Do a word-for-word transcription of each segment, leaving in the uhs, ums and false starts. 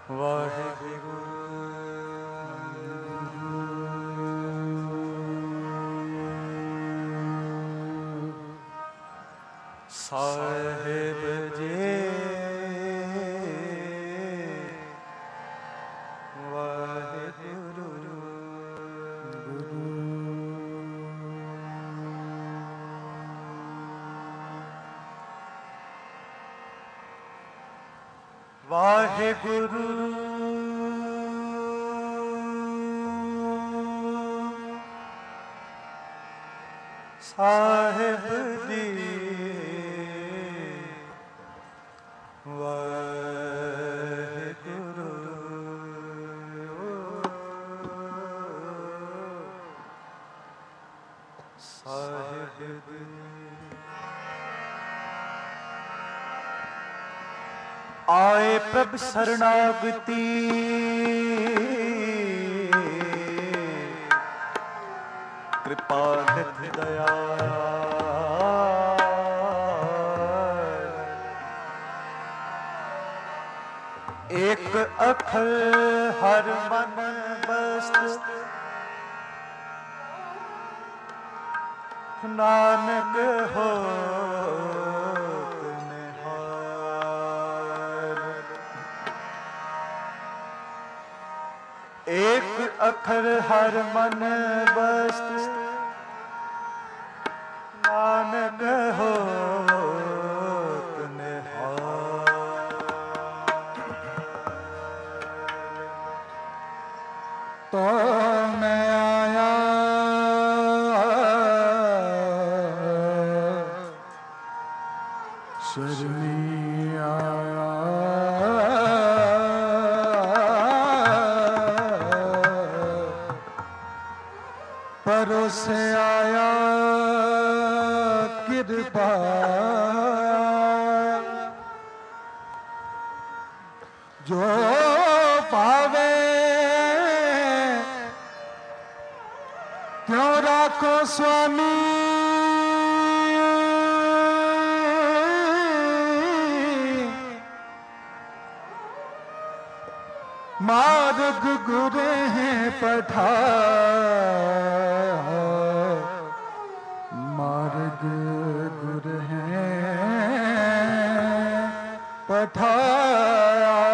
ਵਾਹਿਗੁਰੂ ਸਾਹਿਬ ਜੀ ਵਾਹਿਗੁਰੂ ਵਾਹਿਗੁਰੂ ਸਾਹਿਬ ਜੀ ਵਾਹਿਗੁਰੂ ਸਾਹਿਬ ਜੀ ਆਏ ਪ੍ਰਭ ਸਰਣਾਗਤੀ ਕਿਰਪਾ ਨਿਧ ਦਇਆਲ ਇੱਕ ਅੱਖਰ ਹਰ ਮਨ ਬਸਤ ਨਾਨਕ ਹੋਤ ਨਿਹਾਲ ਇੱਕ ਅੱਖਰ ਹਰ ਮਨ ਬਸਤ ਨਾਨਕ ਹੋਤ ਨਿਹਾਲ ਤੋ ਮੈਂ ਆਇਆ ਸ਼ਰਮੀ ਆਇਆ ਪਰੋਸੇ ਆਇਆ ਕਿਰਪਾ ਜੋ ਪਾਵੇ ਤਿਉ ਰਾਖੋ ਸੁਆਮੀ ਮਾਰਗ ਗੁਰੇ ਹੈ ਪਠਾ ਮਾਰਗ ਗੁਰ ਹੈ ਪਠਾਇਆ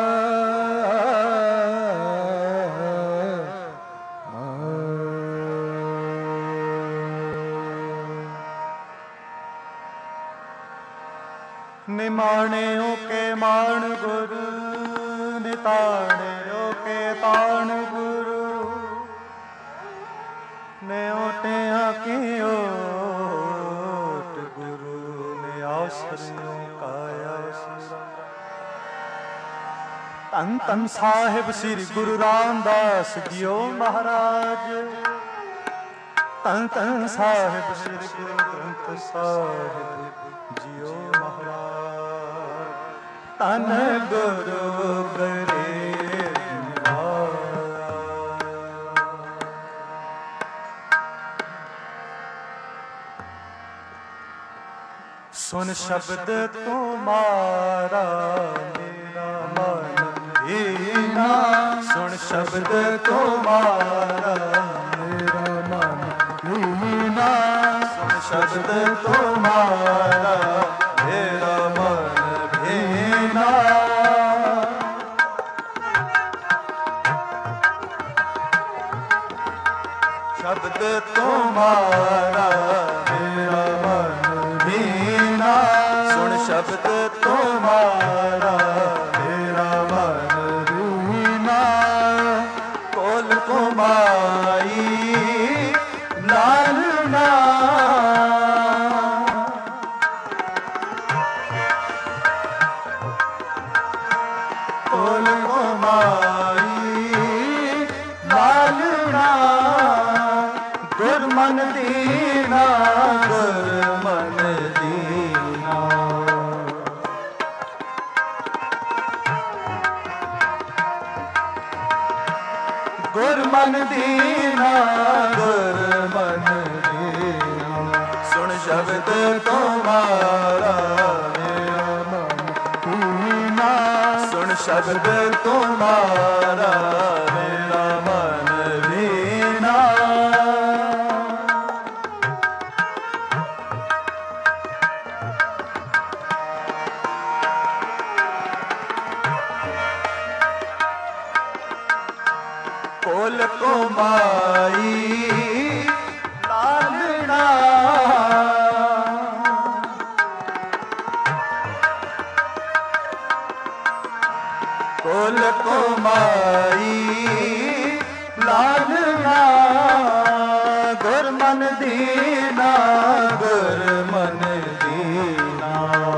ਨਿਮਾਣਿਓ ਕੇ ਮਾਣ ਗੁਰੂ ਨਿਤਾਣਿਓ ਕੇ ਤਾਣ ਗੁਰੂ ਨੇ ਓਟਿਆ ਕੀ ਓਟ ਗੁਰੂ ਨੇ ਆਸਰਿਓ ਕਾਇਆ ਧੰਨ ਧੰਨ ਸਾਹਿਬ ਸ੍ਰੀ ਗੁਰੂ ਰਾਮਦਾਸ ਜੀਓ ਮਹਾਰਾਜ ਧੰਨ ਧੰਨ ਸਾਹਿਬ ਸ੍ਰੀ ਗੁਰੂ ਗ੍ਰੰਥ ਸਾਹਿਬ ਜੀਓ ਮਹਾਰਾਜ ਧੰਨ ਗੁਰੂ ਗਰੇਜ ਸੁਨ ਸ਼ਬਦ ਤੁਮਾਰਾ ਮੇਰਾ ਮਨ ਭੀਨਾ ਸੁਨ ਸ਼ਬਦ ਤੁਮਾਰਾ ਮੇਰਾ ਮਨ ਭੀਨਾ ਸੁਨ ਸ਼ਬਦ ਤੁਮਾਰਾ ਮੇਰਾ ਮਨ ਭੀਨਾ ਸ਼ਬਦ ਤੁਮਾਰਾ ਮੇਰਾ ਮਨ ਭੀਨਾ ਸੁਣ ਸ਼ਬਦ ਤੁਮਾਰਾ ਮੇਰਾ ਮਨ ਭੀਨਾ ਕੋਲ ਕੁਮਾਈ ਲਾਲਨਾ ਕੋਲ ਕੁਮਾਈ ਲਾਲਨਾ ਗੁਰ ਮਨ ਦੀਨਾ ਗੁਰ ਮਨ ਦੀਨਾ ਗੁਰ ਮਨ ਦੀਨਾ ਗੁਰ ਮਨ ਦੀਨਾ ਸੁਣ ਸ਼ਬਦ ਤੁਮਾਰਾ ਮੇਰਾ ਮਨ ਦੀਨਾ ਸੁਣ सुन शब्द तुम्हारा मेरा मन दीना। कोल को माई लालना, कोल को माई लालना, गुर मन दीना गुर मन दीना।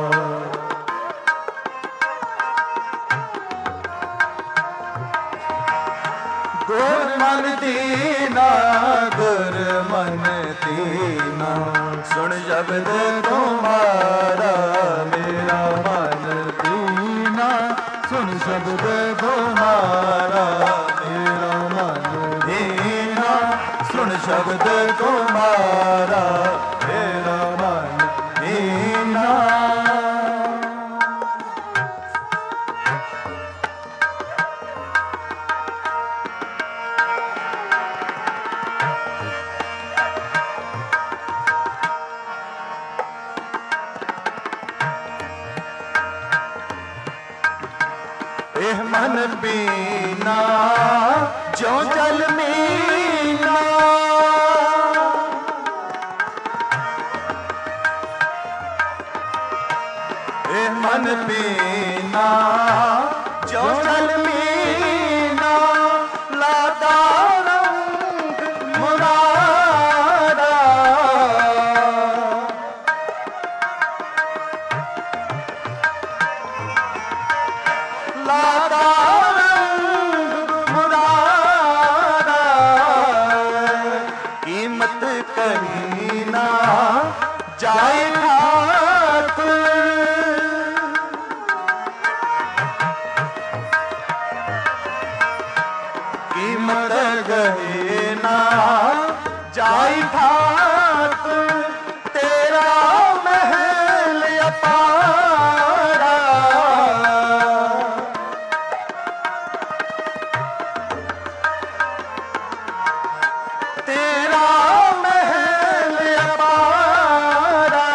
गुर मन दीना गुर मन दीना। सुन शब्द तुम्हारा मेरा मन दीना। सुन शब्द तुम्हारा मेरा मन दीना। सुन शब्द तुम्हारा मेरा मन दीना। एह मन पीना जो जल मीना। एह मन पीना जो जल मीना। लाता रंग मुरारा, लाता रंग मुरारा। कीमत कहीं ना जाए ठाकुर। कीमत गए ना जाए ठाकुर। तेरा महल अपारा, तेरा महल अपारा।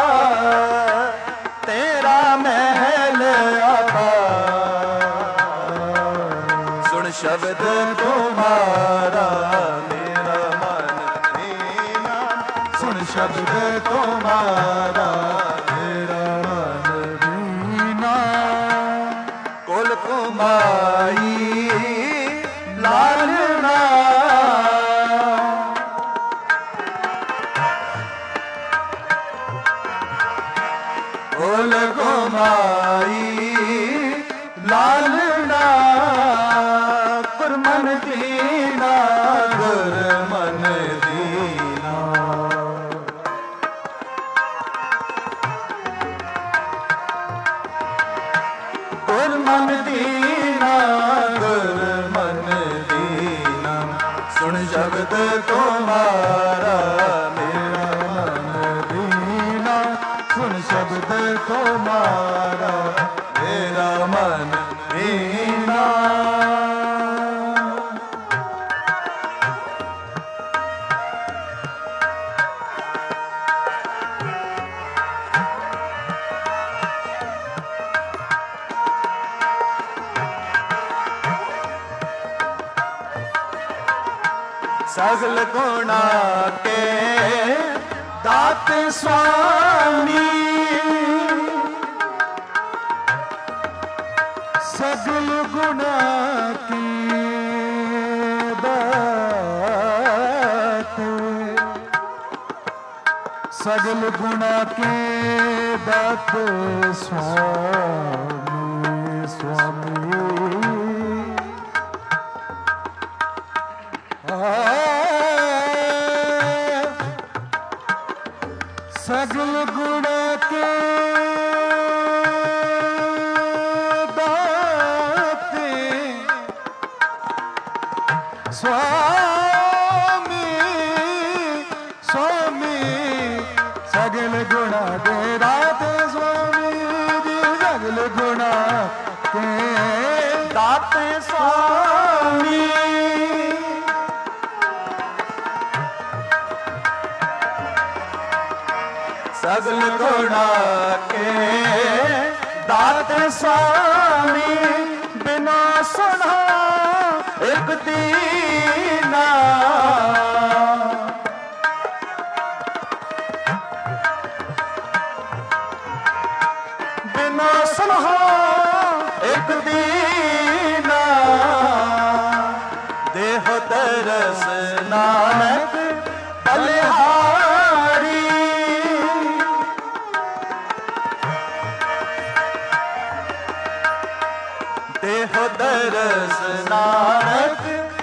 तेरा महल अपारा। सुन शब्द तुम्हारा मेरा मन दीना। सुन शब्द तुम्हारा मेरा मन दीना। कुल कुमाई लालना, कुल कुमाई लालना। गुर मन दीना गुर मन दीना। गुर मन दीना गुर मन दीना। सुन शब्द तुम्हारा मेरा मन दीना। सुन शब्द तुम्हारा मेरा मन दीना। सगल गुणा के दात स्वामी। सगल गुणा की दात। सगल गुणा के दात स्वामी स्वामी। सगल गुण के दाते स्वामी स्वामी। सगल गुण के दाते स्वामी जी। सगल गुण के दाते स्वामी सगल गुणा के दाते स्वामी बिना सुना एक दीना बिना सुना एक दीना देह तरस नानक बलिहारी देह दरस नानक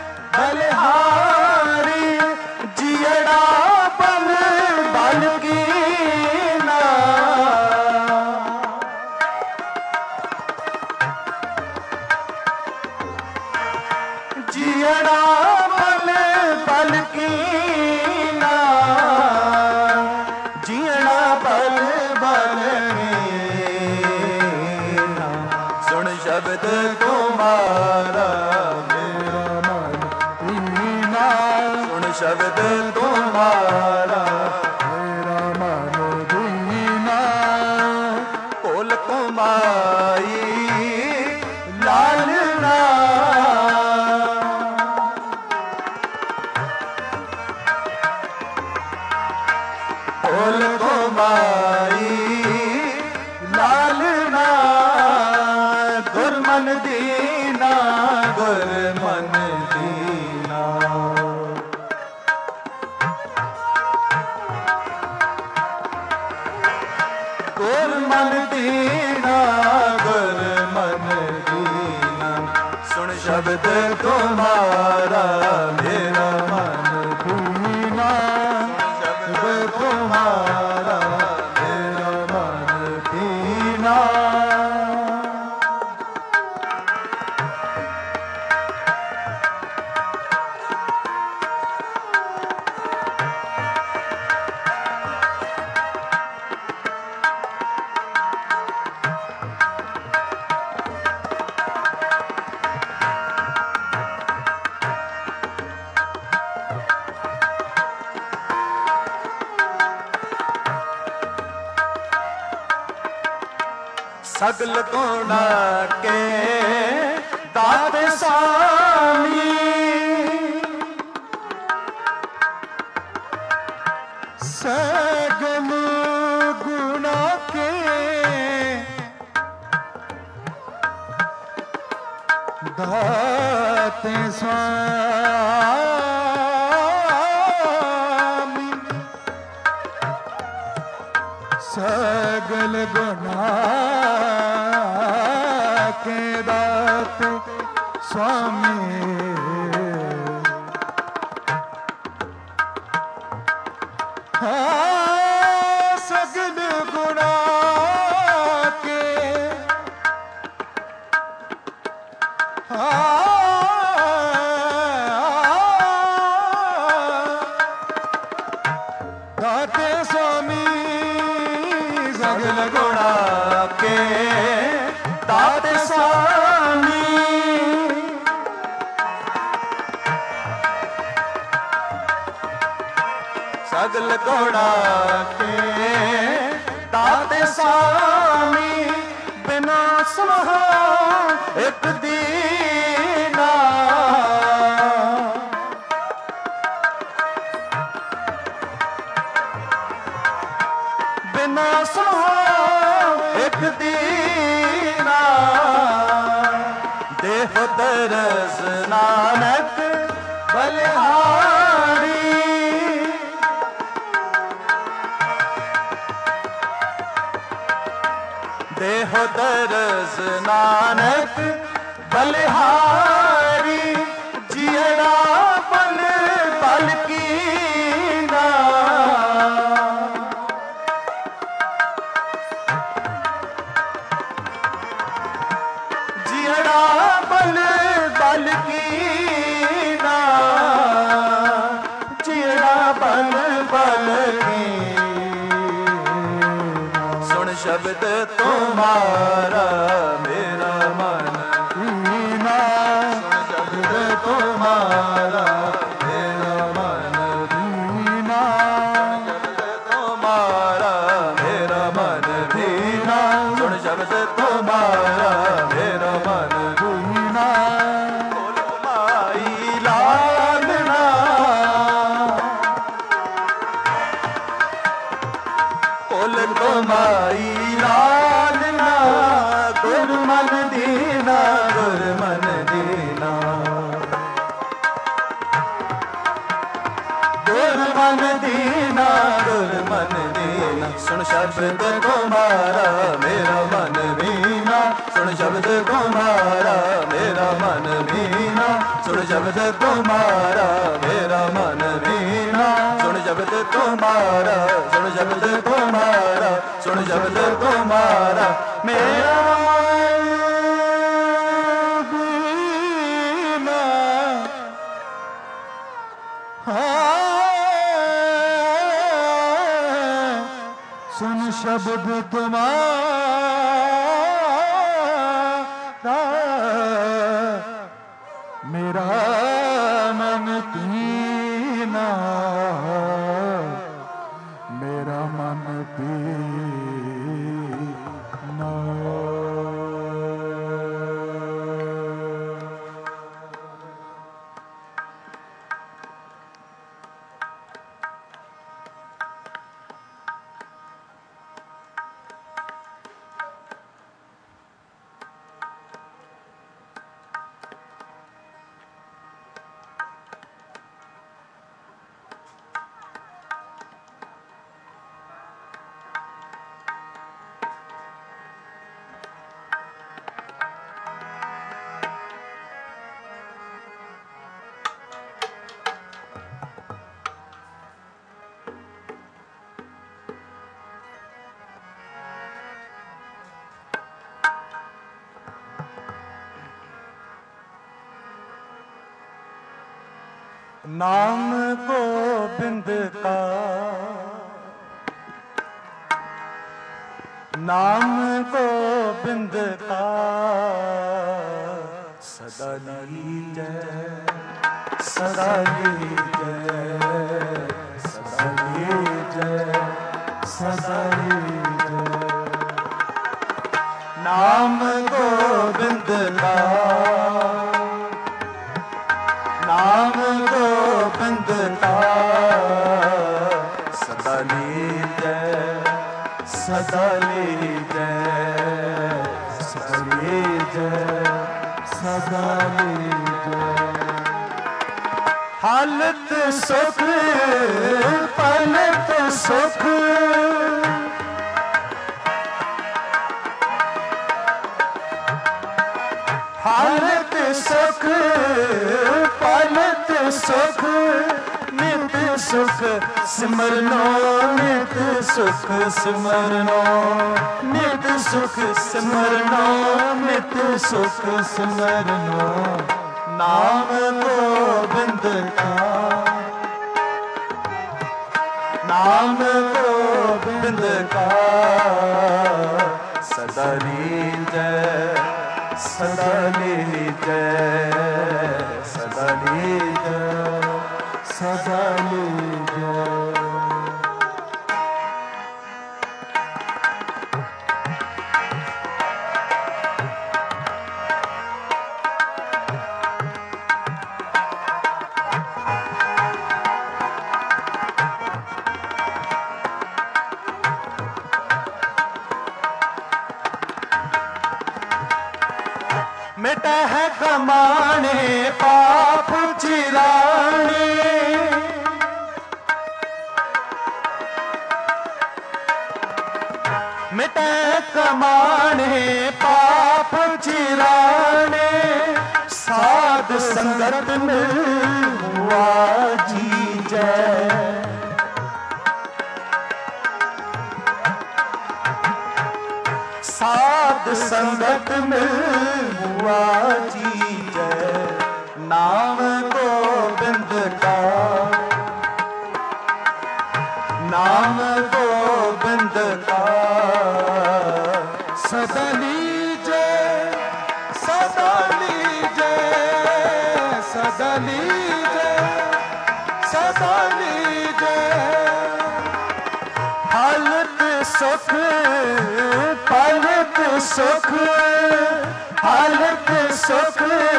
बलिहारी जियड़ा बल बल की ना जियड़ा बल बल की ना जियड़ा बल बल सुन शब्द तुम्हारा मेरा मन दीना सुन शब्द तुम्हारा मेरा मन दीना कोल कुमाई लालना कोल कुमाई लालना गुरमन दीना गुरमन दीना गुरमन दीना गुरमन दीना सुन शब्द तुम्हारा मेरा मन दीना शब्द तुम्हारा मेरा मन दीना सगल गुणा के दाते स्वामी सगल गुणा के दाते स्वामी सगल गुणा के दाते स्वामी हाँ सगल गुणा के दाते स्वामी सगल गुणा के दाते स्वामी सगल गुणा के दाते स्वामी बिना सुना एक दीना बिना सुना एक दीना देह दरस नानक बलिहारी देह दरस नानक बलिहारी जियड़ा बल बल की ना जियड़ा बल बल की ना जियड़ा बल बल की शब्द तुम्हारा मेरा मन दीना सुन शब्द तुम्हारा मेरा मन भीना, सुन शब्द तुम्हारा मेरा मन भीना, सुन शब्द तुम्हारा मेरा मन भीना, सुन शब्द तुम्हारा, सुन शब्द तुम्हारा, सुन शब्द तुम्हारा मेरा भीना। सुन शब्द तुम्हारा मेरा मन पीना, मेरा मन पीना। नाम गोविंद का, नाम गोविंद का सदा लीजय, सदा लीजय, सदा लीजय, सदा लीजय। नाम गोविंद का, नाम गोविंद का सदा लीजय, सदा लीजय, सदा लीजय, सदा लीजय। हालत सुख पलत सुख, हालत सुख पलत सुख, नित सुख सिमरनो, नित सुख सिमरनो, नित सुख सिमरनो, नित सुख सिमरनो। नाम गोविंद का, नाम गोविंद का सदा लीजय, सदा लीजय, सदा लीजय, सदा लीजय। मिटा है कमाने पाप चिराने, मिटा कमाने पाप चिराने, साध संगत में हुआ जी जय। साध संगत में हुआ जी जय। नाम गोविंद का, नाम गोविंद का सदा लीजय, सदा लीजय, सदा लीजय, सदा लीजय। हालत सुख पलत सुख, हालत सुख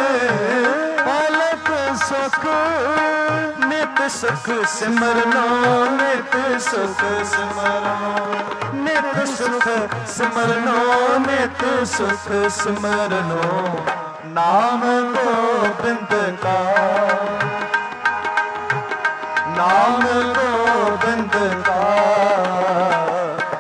पलत सुख, नित सुख सिमरनो, नित सुख सिमरनो, नित सुख सिमरनो, नित सुख सिमरनो। नाम गोविंद का, नाम गोविंद का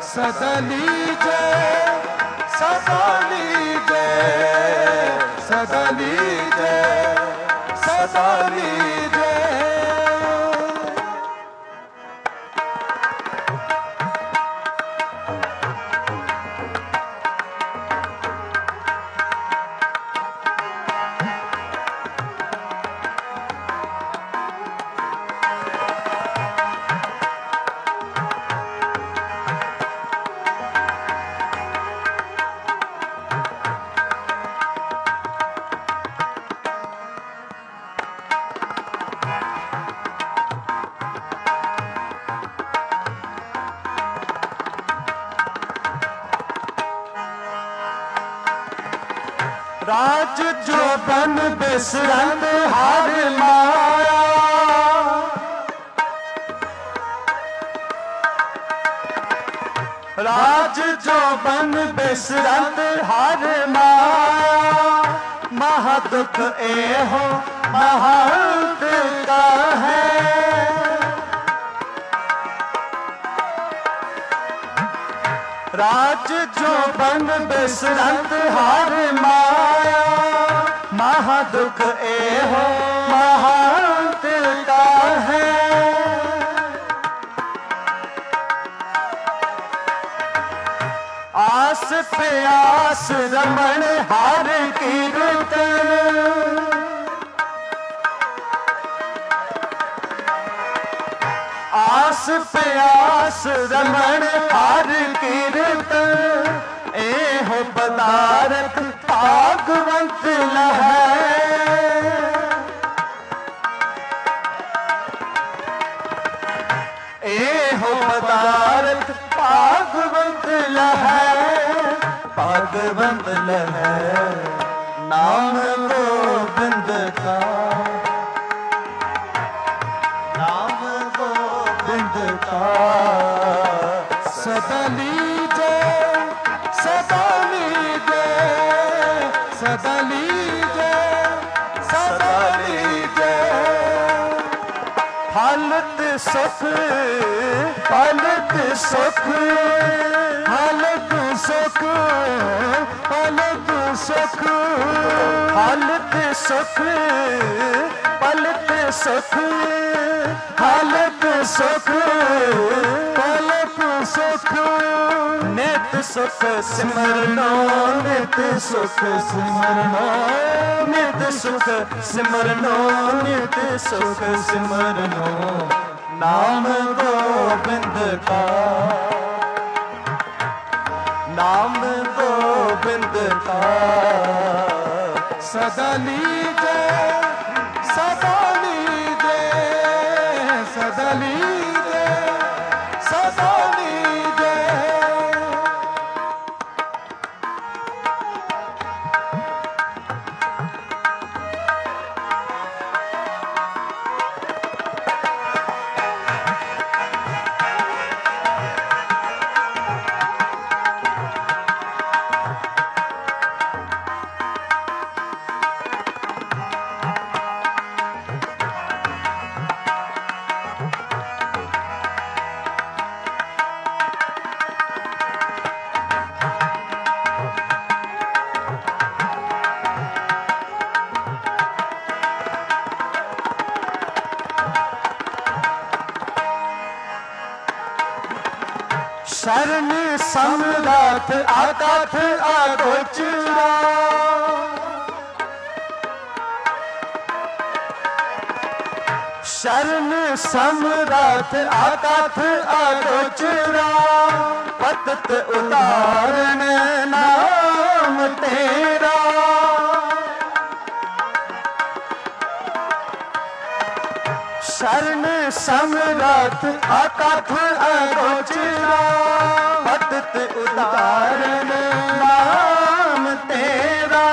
सदा लीजे। राज जो बन बिसरत हर माया, राज जो बन बिसरत हर माया, महादुख एहो महांत का है। राज जो बन बिसरत हर माया, महादुख एहो महांत का है। आस प्यास रमण हर कीर्तन, आस प्यास रमण हर कीर्तन, एहो पदारथ भागवंत लहै। एहो पदारथ भागवंत लहै, भागवंत लहै नाम गोविंद का, नाम गोविंद का। सदा लीजे सदा लीजे सदा लीजे सदा लीजे। हालत सुख हालत सुख हालत सुख हालत सुख हालत सुख पलत सुख हालत सुख पलत सुख। नित सुख सिमरनो नित सुख सिमरनो नित सुख सिमरनो नित सुख सिमरनो, नाम गोविंद का, नाम गोविंद का। सदा लीजे सदा लीजे सदा लीजे सदा लीजे। शरण समराथ आकाथ आगोचरा, शरण समराथ आकाथ आगोचरा। पतत उतारण नाम तेरा, शरण समराथ आकाथ अगोचरा। पतत उतारण नाम तेरा,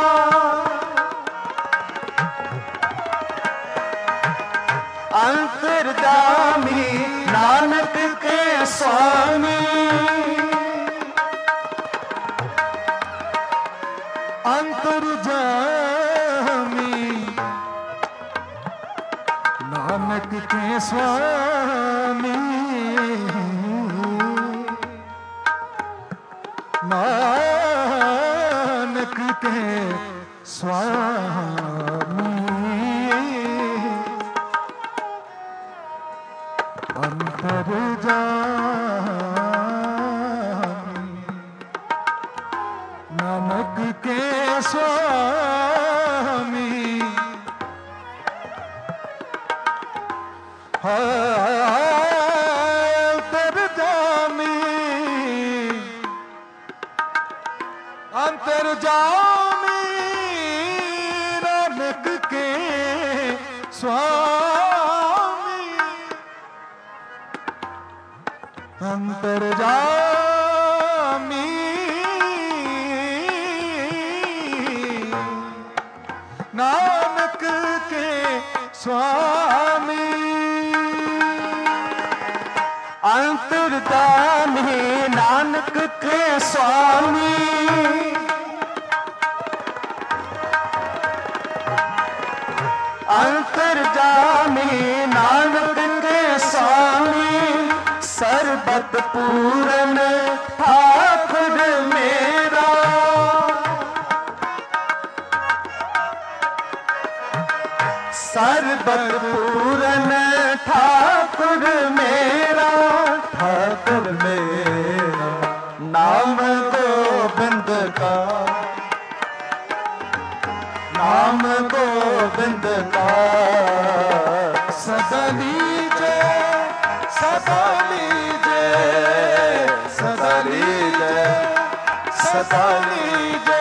अंतर्यामी नानक के स्वामी, अंतर्यामी नानक के स्वामी, नानक के स्वामी। जामी नानक के स्वामी अंतर्जामी अंतर्जामी नानक के स्वामी अंतर्जामी नानक के स्वामी अंतर्जामी नानक के स्वामी अंतर्जामी नानक के स्वामी सर्बत पूरन ठाकुर मेरा सर्बत पूरन ठाकुर मेरा ठाकुर मेरा नाम गोविंद का नाम गोविंद का सदा लीजे सदा लीजे सदा लीजे सदा लीजे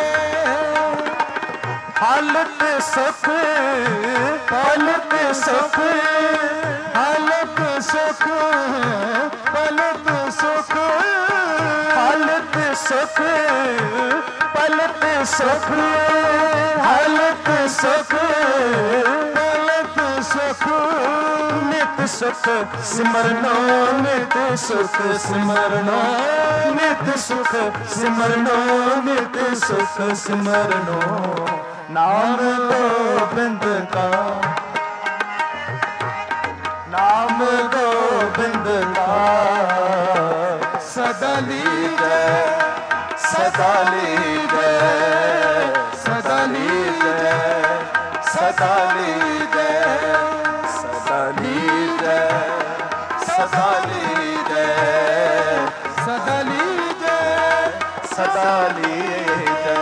हालत सुख हालत सुख हालत सुख पलत सुख हालत सुख पलत सुख हालत सुख पलत सुख नित सुख सिमरनो नित सुख सिमरनो नित सुख सिमरनो नित सुख सिमरनो नाम गोविंद का नाम गोविंद का सदा लीजे सदा लीजे सदा लीजे सदा लीजे सदा लीजे सदा लीजे सदा लीजे सदा लीजे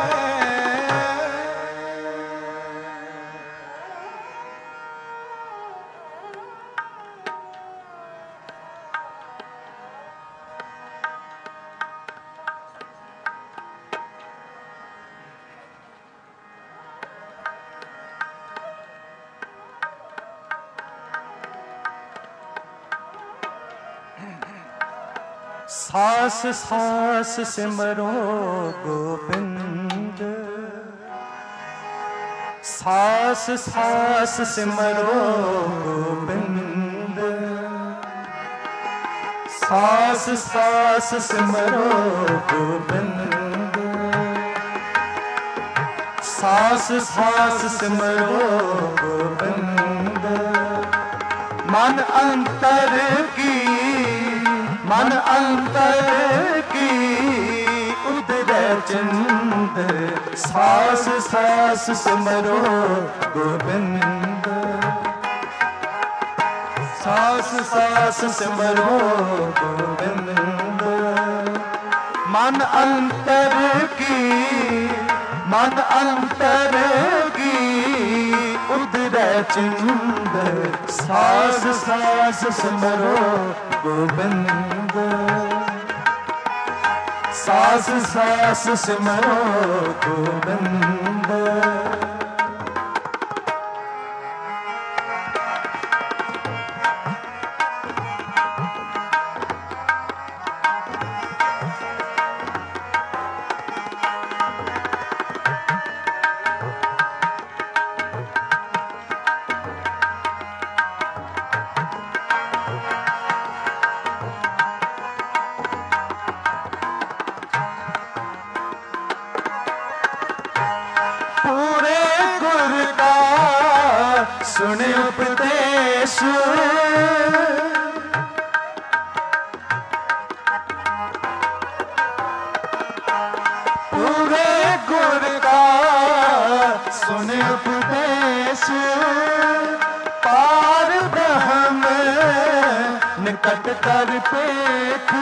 सास सास सिमरो गोविंद सास सास सिमरो गोविंद सास सास सिमरो गोविंद सास सास सिमरो गोविंद मन अंतर की मन अंतर की उदय चिंत सास सास सिमरो गोविंद सास सास सिमरो गोविंद मन अंतर की मन अंतर की उदय चिंत सास सास सिमरो गोविंद सास सास सिमरो गोविंद सुन उपदेश पूरे गुर का सुन उपदेश पार ब्रह्म निकट कर पेख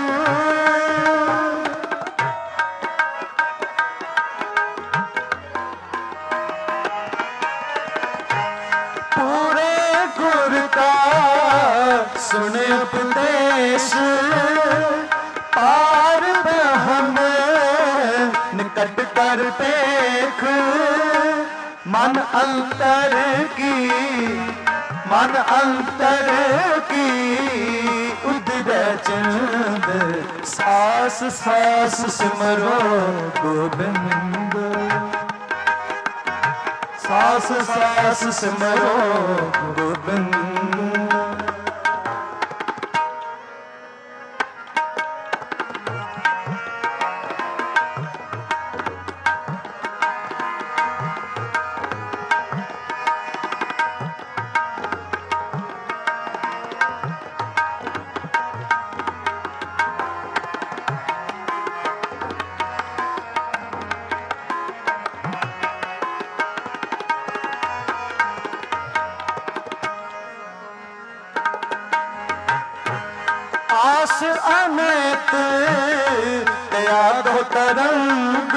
पूरे गुर का सुने उपदेश पार ब्रह्म निकट कर पेख मन अंतर की मन अंतर की उदर चंद सास सास सिमरो गोबिंद सास सास सिमरो गोबिंद आस अमित त्याग तरंग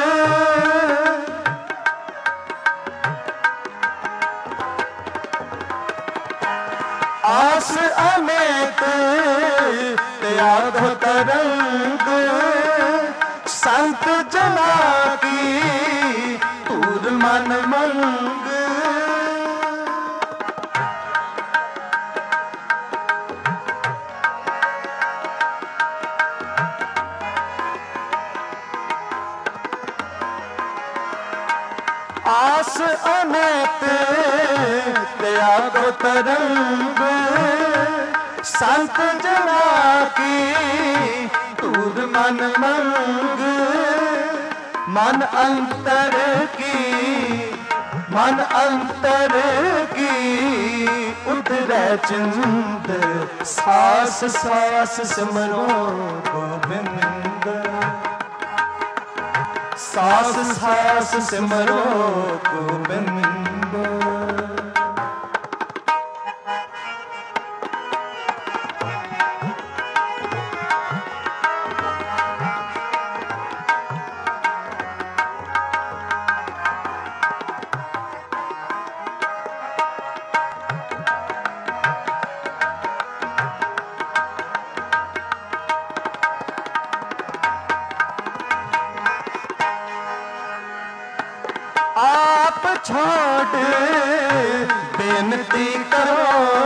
आस अमित त्याग तरंग संत जना की तूर मन मंग आस अमित त्याग तरंग संत जना की तूर मन मंग मन अंतर की मन अंतर की उतरे चिंत सास सास सिमरो गोबिंद सास सास सिमरो गोबिंद आप छोड़ बेनती करो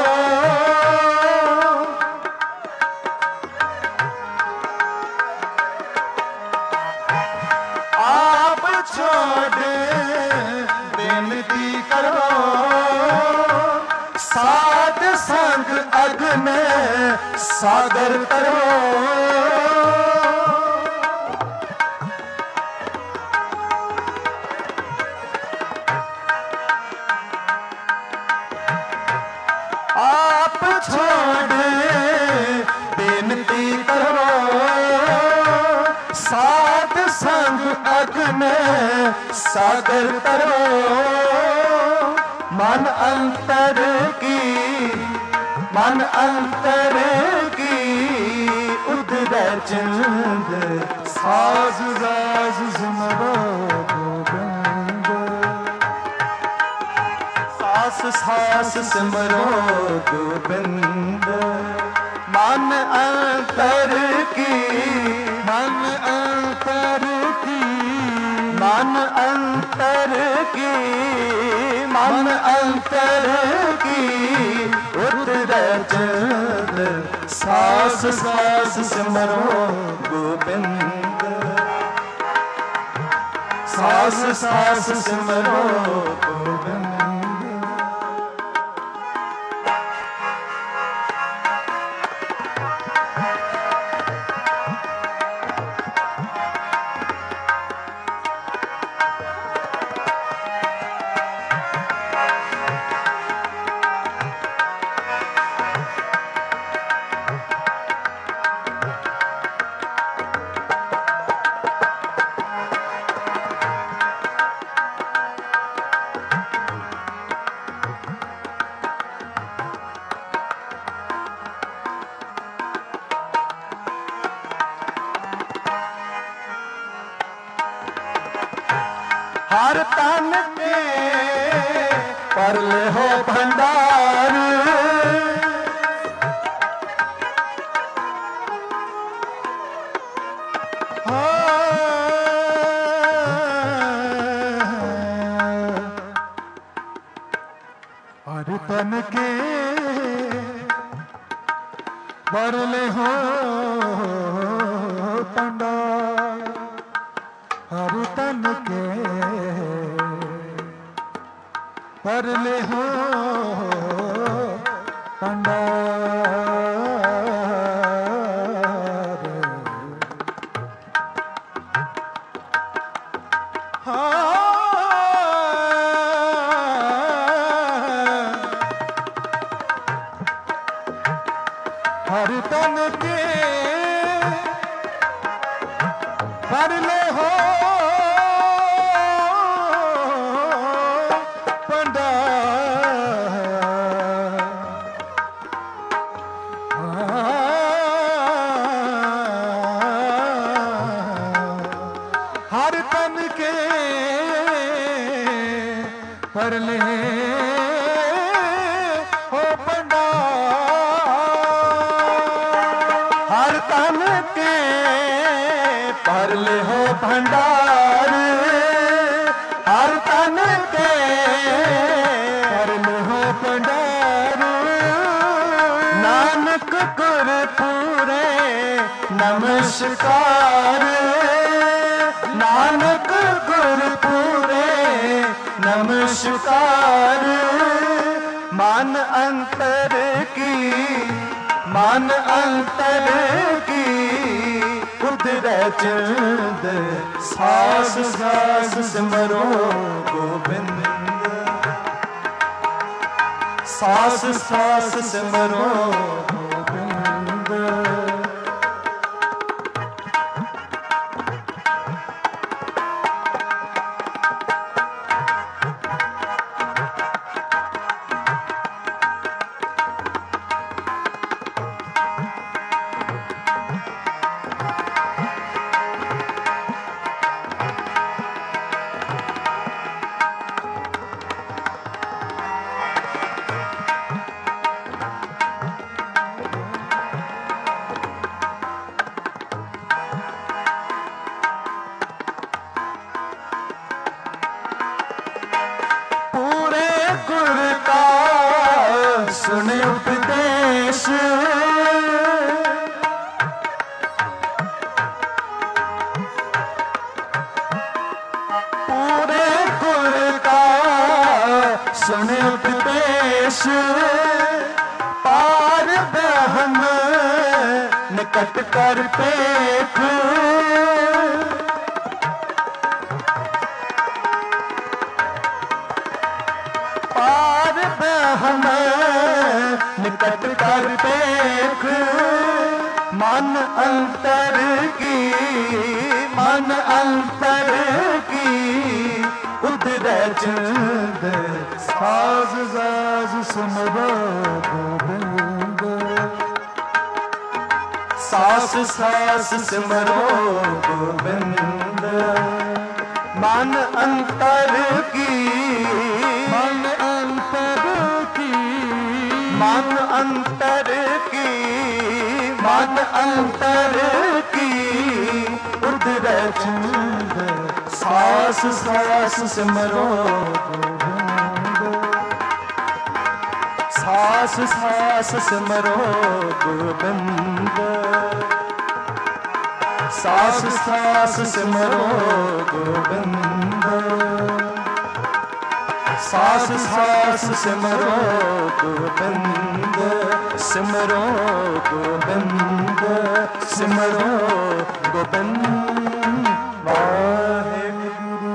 आप छोड़ बेनती करो साध संग अग्नि सागर करो आप छोड़ बेनती करो साध संग अग्नि सागर करो मन अंतर की मन अंतर की उदर चंद साज राज सिमरो गोबिंद सास सास सिमरो गोबिंद मन अंतर की मन अंतर की मन अंतर की मन अंतर की उतर चंद सास सास सिमरो गोबिंद सास सास सिमरो गोबिंद तन के परले हो भंडार। हर तन के परले हो भंडार। हर तन के परले हो भंडार। हर तन के परले हो हर तन के परले हो भंडार। हर तन के परले हो भंडार। हर तन के परले हो भंडार। नानक गुर पूरे नमस्कार। नानक गुर पूरे नमस्कार। मान अंतर की मान अंतर की उतरे चंद। सास सास सिमरो गोविंद। सास सास सिमरो गोविंद। सुन उपदेश। पूरे गुर का सुन उपदेश। पार ब्रह्म निकट कर पेख। पार ब्रह्म निकट कर पेख। मन अंतर की मन अंतर की उतरे चंद। साज साज सिमरो गोविंद। सास सास सिमरो गोविंद। मन अंतर की मन अंतर की मन अंतर की मन अंतर की उतरे चंद। सास सास सिमरो गोविंद। सास सास सिमरो गोविंद। सास सास सिमरो गोविंद। सास सास सिमरो गोविंद। सिमरो गोविंद सिमरो गोविंद। वाहेगुरु।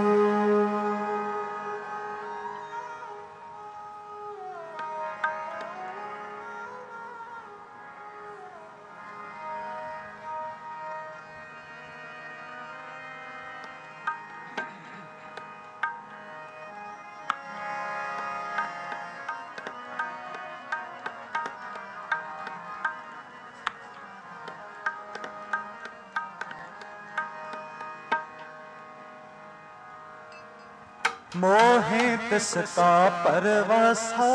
मोहे तिसका परवासा,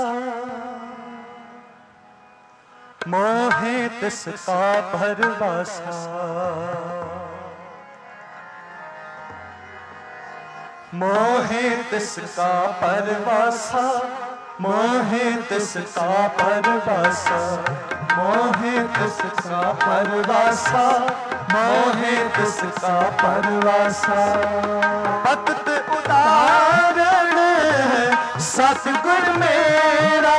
मोहे तिसका परवासा, मोहे तिसका परवासा, मोहे तिसका परवासा, मोहे तिसका परवासा, मोहे तिसका परवासा। पतित उदाहरण सतगुर मेरा,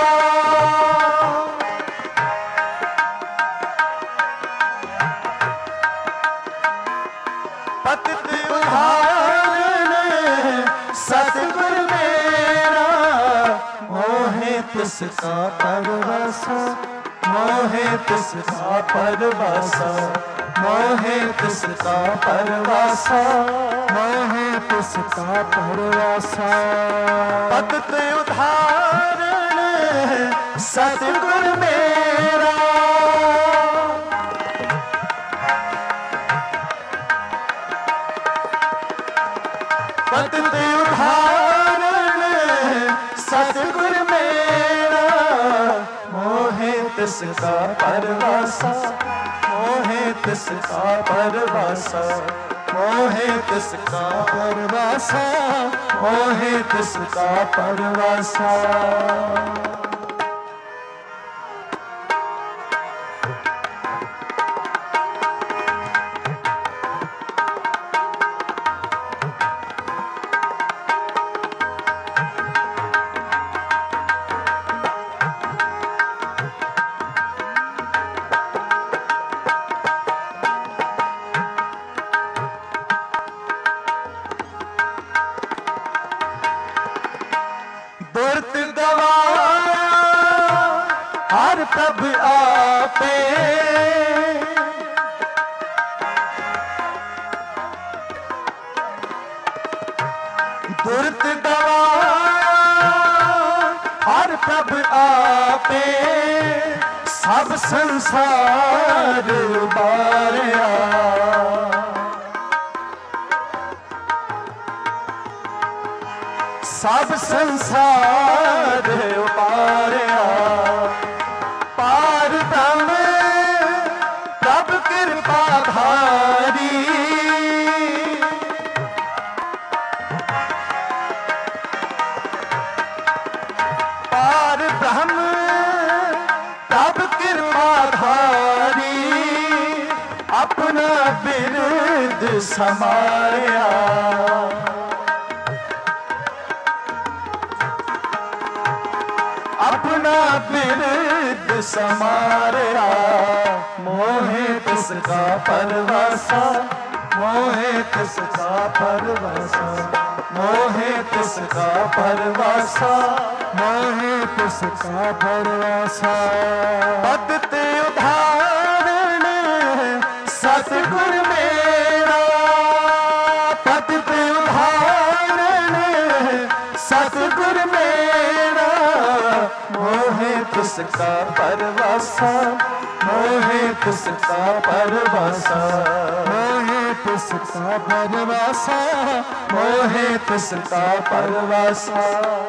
पतित उदाहरण सतगुर मेरा, मोहे तिसका परवासा, मोहे तिसका परवासा, मोहे तिसका परवासा, मोहे तिसका परवासा। पतित उदाहरण सतगुर मेरा, पतित उदाहरण सतगुर मेरा, मोहे तिसका परवासा, मोहे तिसका परवासा, मोहे तिसका परवासा, मोहे तिसका परवासा। दुर्त गवाया हर प्रभ आपे, दुर्त गवाया हर प्रभ आपे, सब संसार बारिया, सब संसार उपारिया। पार ब्रह्म प्रभ कृपा धारी, पार ब्रह्म प्रभ कृपा धारी, अपना बिरद समाया, अपना बिरद समाया। मोहे तिसका परवासा, मोहे तिसका परवासा, मोहे तिसका परवासा, मोहे तिसका परवासा। पतित उदाहरण सतगुर मेरा, पतित उदाहरण सतगुर मेरा, मोहे तिसका परवासा, मोहे तिसका परवासा, मोहे तिसका परवासा, मोहे तिसका परवासा।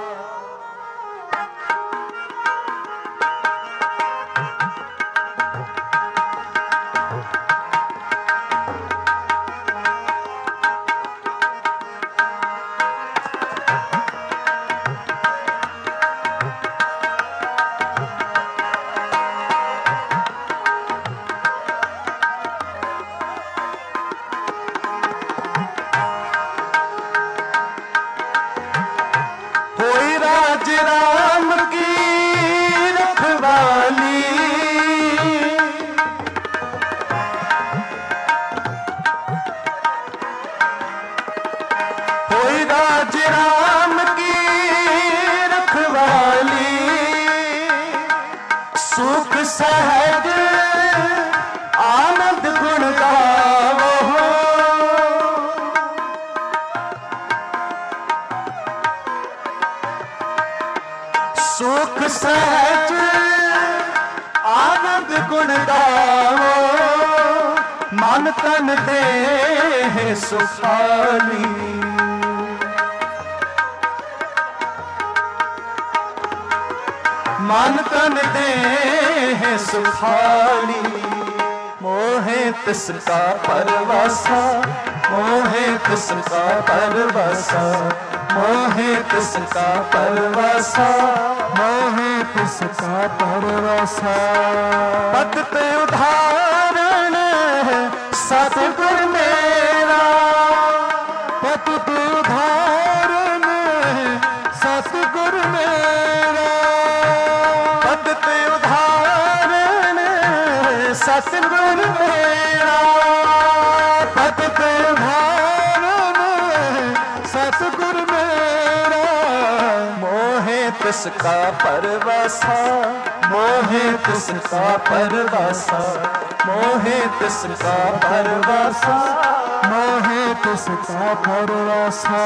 राज राम की रखवाली, कोई राज राम की रखवाली, सुख सहज आनंद गुण गावो, सुख सहज आनंद गुण गावो, मन तन देह सुखाली, मन तन दे सुखाली मोहे तिसका परवासा मोहे तिसका परवासा मोहे तिसका परवासा मोहे तिसका परवासा भगत उदाहरण सतगुर मेरा भगत उदाहरण सतगुर मेरा भगत उदाहरण सतगुर मेरा भगत उदाहरण सतगुर मेरा मोहे तिसका परवासा मोहे तिसका परवासा मोहे तिसका परवासा मोहे तिसका परवासा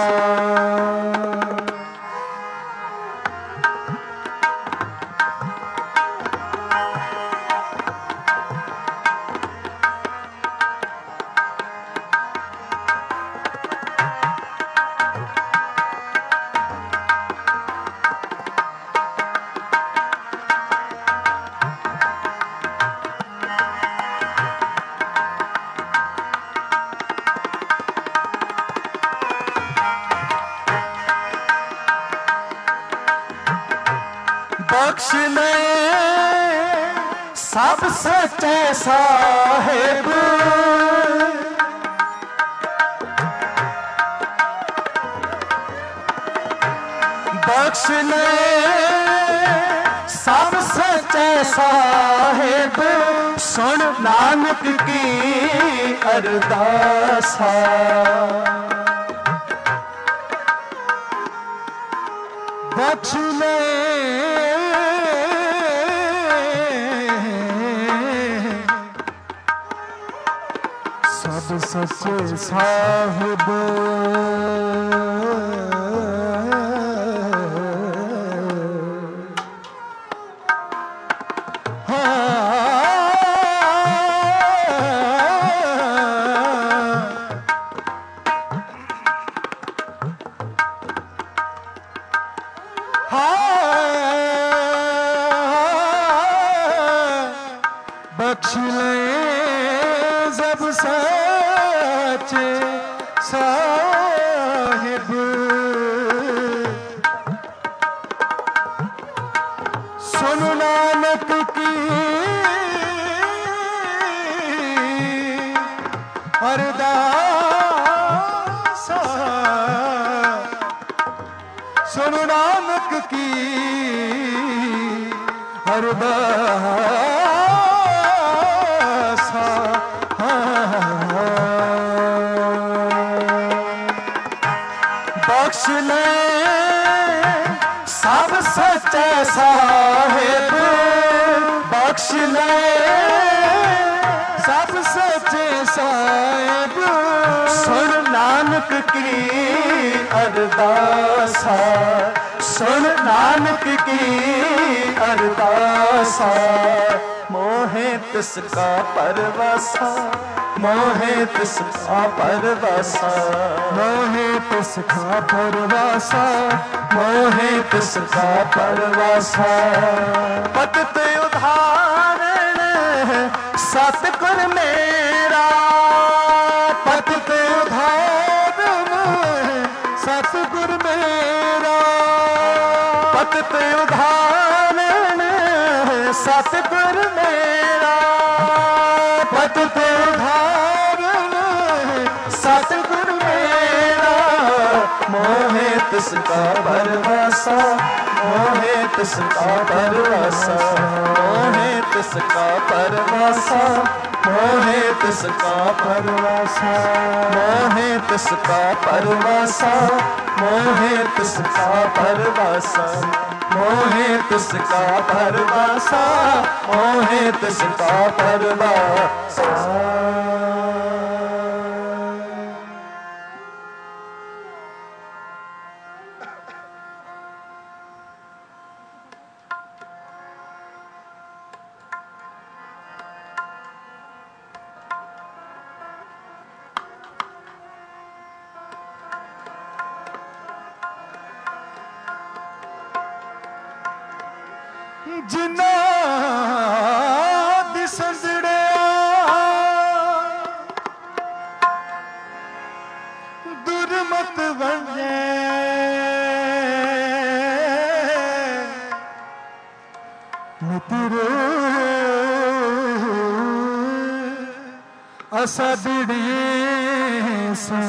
बख्श ले सब सच्चे साहिब बख्श ले सब सच्चे साहिब सुन नानक की अरदासा बख्श ले सब सच्चे साहिब बख्श ले सब सच्चे साहिब सुन नानक की अरदासा सुन नानक की अरदासा बख्श ले सब सच्चे साहिब बख्श ले सब सच्चे साहिब सुन नानक की अरदासा सुन नानक की अरदासा मोहे तिसका परवासा मोहे तिसका परवासा मोहे तिसका परवासा मोहे तिसका परवासा भगत उदाहरण सतगुर मेरा भगत उदाहरण सतगुर मेरा भगत उदाहरण सतगुर मेरा भगत उदाहरण सतगुर मेरा मोहे तिसका परवासा मोहे तिसका परवासा मोहे तिसका परवासा मोहे तिसका परवासा मोहे तिसका परवासा मोहे तिसका परवासा मोहे तिसका परवासा मोहे तिसका परवासा जिन्ना दी संदड़िया दुर्मत बने मित्रो असा दिड़िए से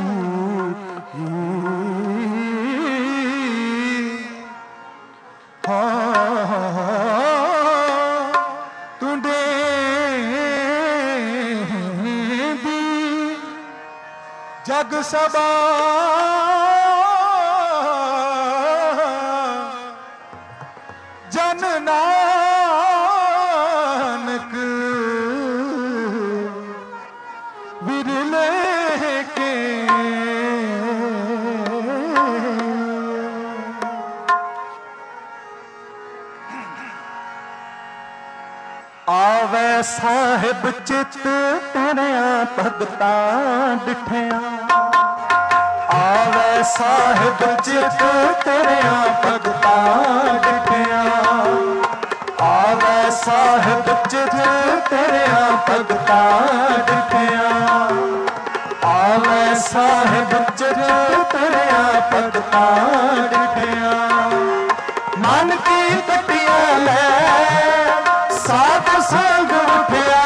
जग सबा जन नानक विरले के आवे साहिब चित तेरिया भगता डिठिया आवे साहिब चित तेरिया भगता डिठिया आवे साहिब चित तेरिया भगता डिठिया आवे साहिब चित तेरिया भगता डिठिया मन की कटिया ले साध संग उठिया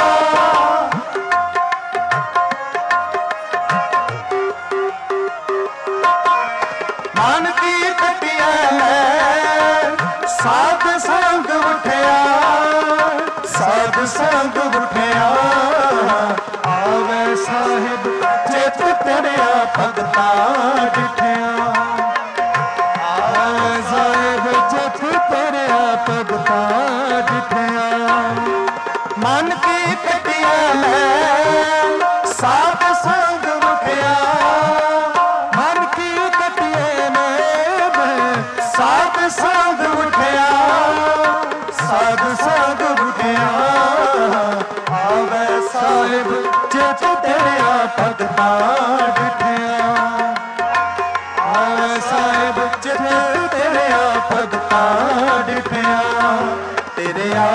मन की कटिया साध संग उठिया साध संग उठिया आवे साहिब चित तेरिया भगता डिठिया आवे साहिब चित तेरिया भगता डिठिया मन की कटिया साध संग उठिया मन की कटिए साध संग उठिया साध संग उठिया आवे साहिब चित तेरिया भगता डिठिया आवे साहिब चित तेरिया भगता डिठिया तेरिया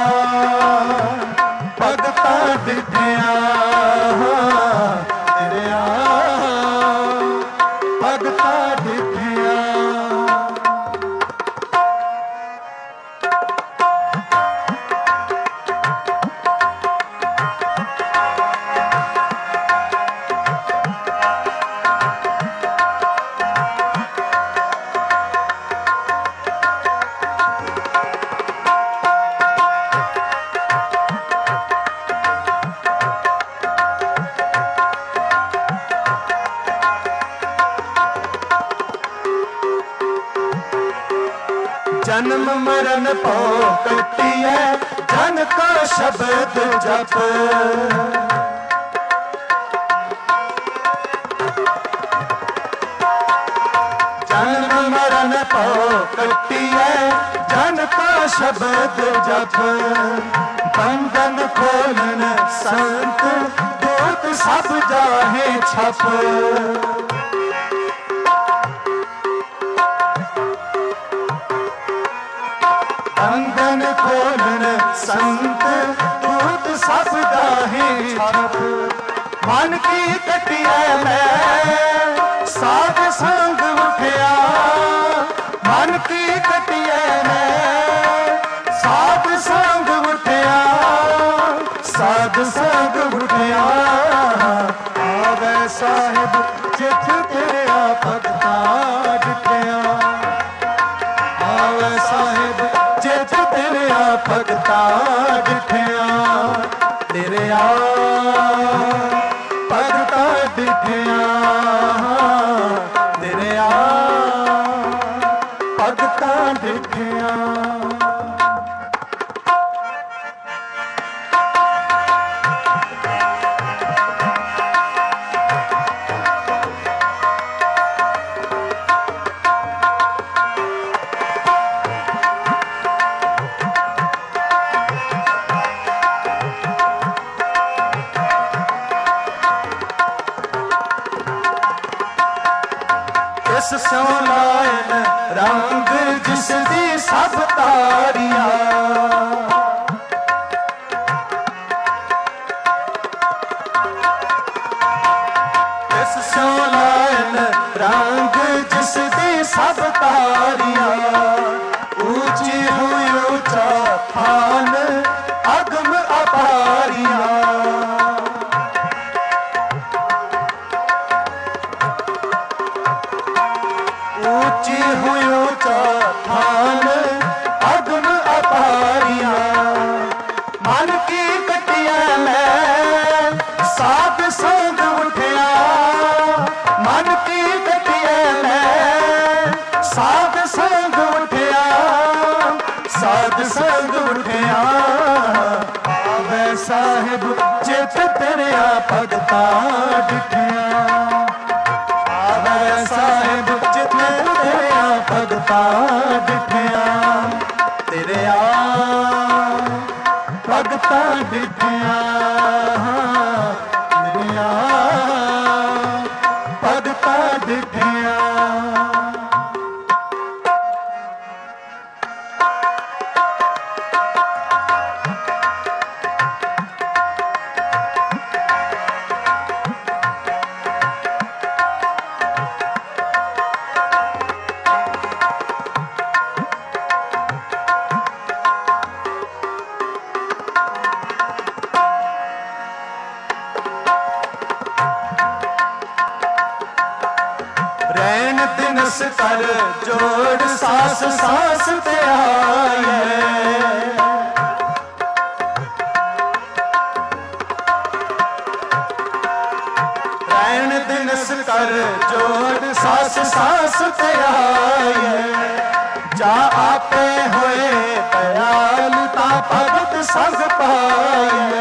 भगता डिठिया तेरिया भगता डिठिया जन्म मरण पो कटिए जन का शब्द जप जन्म मरण पो कटिए जन का शब्द जप बंधन खोलन संत दूत सब जाहे छप बंधन खोलन संत दूत सब जाहे छप मन की कटिया में साध संग उठिया मन की कटिया में साध संग उठिया साध संग उठिया आवे साहिब चित तेरिया भगता डिठिया आवे साहिब चित तेरिया भगता डिठिया तेरिया भगता डिठिया तेरिया भगता डिठिया जिस स्यों लायन रंग जिसदी सब तारी ਡਿਠਿਆ ਆਵੇ ਸਾਹਿਬ ਜਿਤਨੇ ਤੇਰਿਆ ਭਗਤਾਂ ਡਿਠਿਆ ਤੇਰਿਆ ਭਗਤਾਂ ਡਿਠਿਆ ਤੇਰਿਆ ਭਗਤਾਂ ਡਿਠਿਆ ਰੈਣ ਦਿਨਸ ਕਰ ਜੋੜ ਸਾਸ ਸਾਸ ਤੇ ਆਏ ਰੈਣ ਦਿਨਸ ਕਰ ਜੋੜ ਸਾਸ ਸਾਸ ਤੇ ਆਏ ਜਾ ਆਪੇ ਹੋਏ ਦਇਆਲ ਤਾ ਭਗਤ ਸੰਗ ਪਾਏ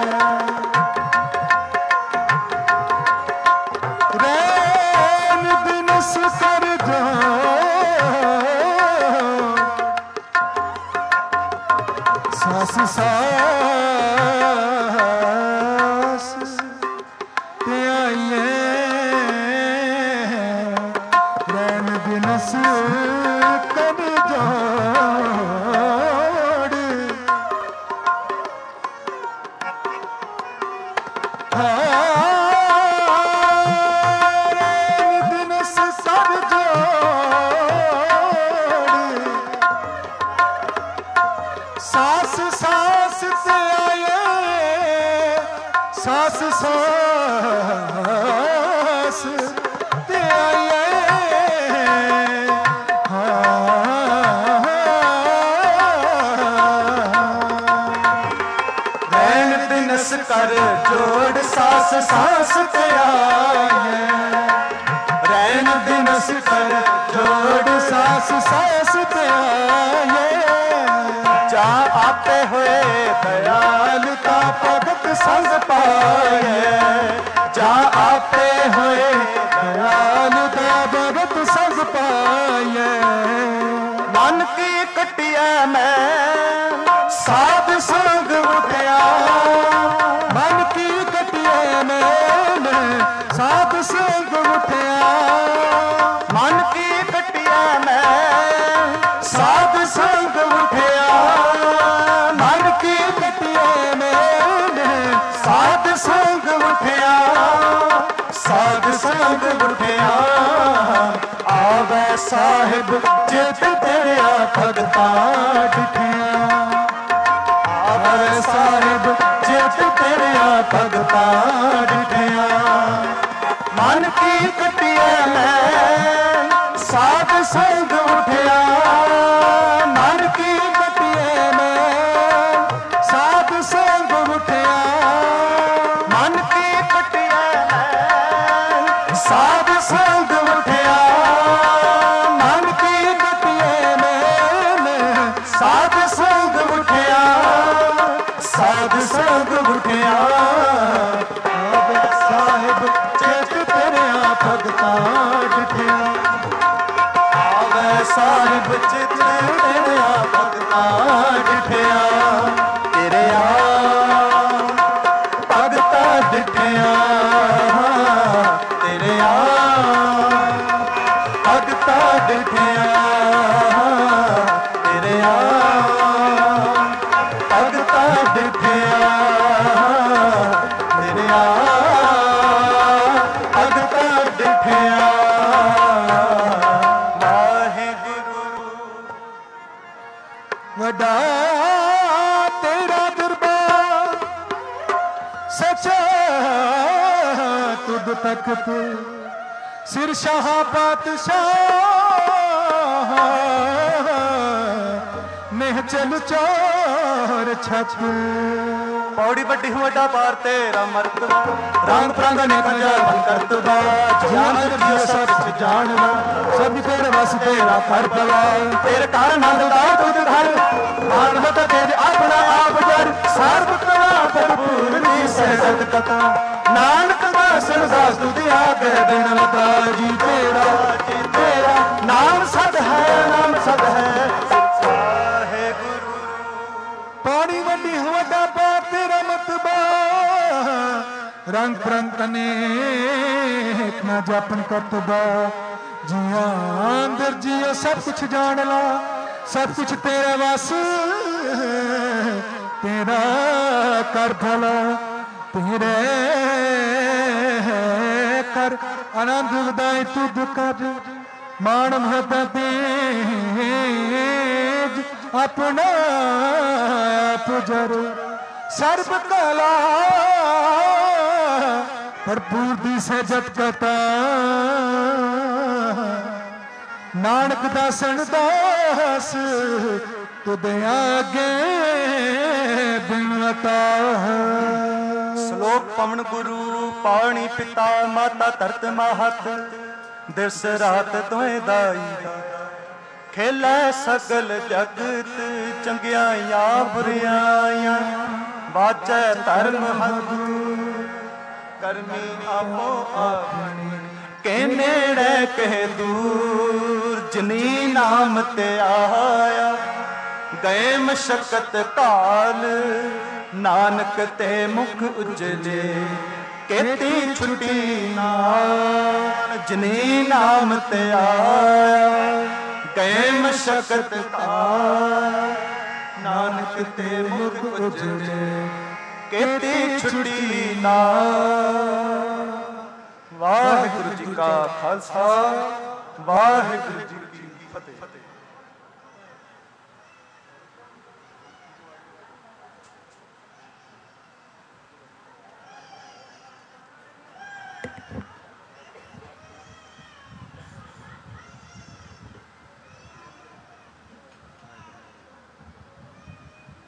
ਸਾਸ ਸਾਸ ਤੇ ਆਈਏ ਰੈਣ ਦਿਨਸ ਕਰ ਜੋੜ ਰੈਣ ਦਿਨਸ ਕਰ ਜੋੜ ਸਾਸ ਸਾਸ ਤੇ ਆਏ ਸਾਸ ਸਾਸ ਤੇ ਆਏ ਰੈਣ ਦਿਨਸ ਕਰ ਜੋੜ ਸਾਸ ਸਾਸ ਤੇ ਆਏ ਰੈਣ ਦਿਨਸ ਕਰ ਜੋੜ ਸਾਸ ਸਾਸ ਤੇ ਆਏ ਜਾ ਆਪੇ ਹੋਏ ਦਇਆਲ ਤਾ ਭਗਤ ਸੰਗ ਪਾਏ ਜਾ ਆਪੇ ਹੋਏ ਦਇਆਲ ਤਾ ਭਗਤ ਸੰਗ ਪਾਏ ਮਨ ਕੀ ਕਟਿਆ ਮੈਂ ਸਾਧ ਸੰਗ ਉਠਿਆ ਮਨ ਕੀ ਕਟਿਆ ਮੈਂ ਸਾਧ ਸੰਗ ਉਠਿਆ ਮਨ ਕੀ ਕਟਿਆ ਮੈਂ ਸਾਧ ਸੰਗ ਉਠਿਆ ਮਨ ਕੀ ਕਟਿਆ ਮੈਂ ਸਾਧ ਸੰਗ ਉਠਿਆ ਸਾਧ ਸੰਗ ਉਠਿਆ ਆਵੇ ਸਾਹਿਬ ਜਿਤ ਤੇਰਿਆ ਭਗਤਾਂ ਡਿਠਿਆ ਆਵੇ ਸਾਹਿਬ ਜਿਤ ਤੇਰਿਆ ਭਗਤਾਂ ਡਿਠਿਆ ਮਨ ਕੀ ਕਟਿਆ ਮੈਂ ਸਾਧ ਸੰਗ ਉਠਿਆ ਮਨ ਕੀ ਕਟਿਆ ਮੈਂ ਸਾਧ ਸੰਗ ਉਠਿਆ ਮਨ ਕੀ ਕਟਿਆ ਮੈਂ ਸਾਧ ਸੰਗ ਉਠਿਆ ਮਨ ਕੀ ਕਟਿਆ ਮੈਂ ਸਾਧ ਸੰਗ ਉਠਿਆ ਸਾਧ ਸੰਗ ਉਠਿਆ ਆਵੇ ਸਾਹਿਬ ਚਿਤ ਤੇਰਿਆ ਭਗਤਾਂ ਡਿਠਿਆ ਆਵੇ ਸਾਹਿਬ ਚਿਤ ਤੇਰਿਆ ਭਗਤਾਂ ਡਿਠਿਆ ਤੇਰਿਆ ਭਗਤਾਂ ਡਿਠਿਆ ਤੇਰਿਆ ਭਗਤਾਂ ਡਿਠਿਆ ਤੇਰਿਆ ਭਗਤਾਂ ਡਿਠਿਆ ਤੇਰਿਆ ਭਗਤਾਂ ਡਿਠਿਆ ਵੱਡਾ ਤੇਰਾ ਦਰਬਾਰ ਸੱਚਾ ਤੁਧ ਤਖਤ ਸਿਰ ਸ਼ਾਹ ਪਾਤਸ਼ਾਹ ਮੇਹ ਚਲ ਚੋਰ ਛੱਤ ਪੌੜੀ ਵੱਡੀ ਵੱਡਾ ਪਾਰ ਤੇਰਾ ਮਰਤਬਾ ਰੰਗ ਪ੍ਰੰਗ ਨੇ ਕੰਜਰ ਬਨ ਕਰਤਬਾ ਜਾਨ ਜਿਉ ਸਭ ਜਾਣਵਾ ਸਭ ਤੇਰੇ ਵਸ ਤੇਰਾ ਕਰ ਪਵਾ ਤੇਰੇ ਘਰ ਆਨੰਦ ਦਾ ਤੁਧ ਘਰ ਮਾਨਵਤ ਤੇਰੇ ਆਪਣਾ ਆਪ ਜਰ ਸਰਬ ਕਲਾ ਭਰਪੂਰ ਦੀ ਸਹਿਜਤ ਕਥਾ ਨਾਨਕ ਦਾ ਸੰਸਾਰ ਤੁਧਿਆ ਕੇ ਬਿਨਵਤਾ ਜੀ ਤੇਰਾ ਜੀ ਤੇਰਾ ਨਾਮ ਸਦ ਹੈ ਨਾਮ ਸਦ ਹੈ ਵਾਹਿਗੁਰੂ ਪਾਣੀ ਵੰਡੀ ਵੱਡਾ ਪਾ ਤੇਰਾ ਮਤਬਾ ਰੰਗ ਪ੍ਰੰਗ ਅਨੇਕ ਨਾ ਜਾਪਨ ਕਤਬਾ ਜੀਆਂ ਅੰਦਰ ਜੀਓ ਸਭ ਕੁਛ ਜਾਣ ਲਾ सब कुछ तेरा वास तेरा कर भला तेरे कर आनंद उदाई तुद कर मान महता तेज अपना आप जर सर्व कला भरपूर दी सजत कता नानक दासन दास तुद आगे बिनवता श्लोक पवन गुरु पाणी पिता माता धरत महत दिस रात तुए दाई खेलै सगल जगत चंगियाइयां बुरियाइयां बाजै धर्म हद करमी आपो अपनी के नेड़े के दूर जिनी नाम ते आया गए मशक्कत काल नानक ते मुख उजले केती छुटी नान जिनी नाम ते आया गए मशक्कत काल नानक ते मुख उजले केती छुटी नान वाहिगुरु जी का खालसा वाहिगुरु जी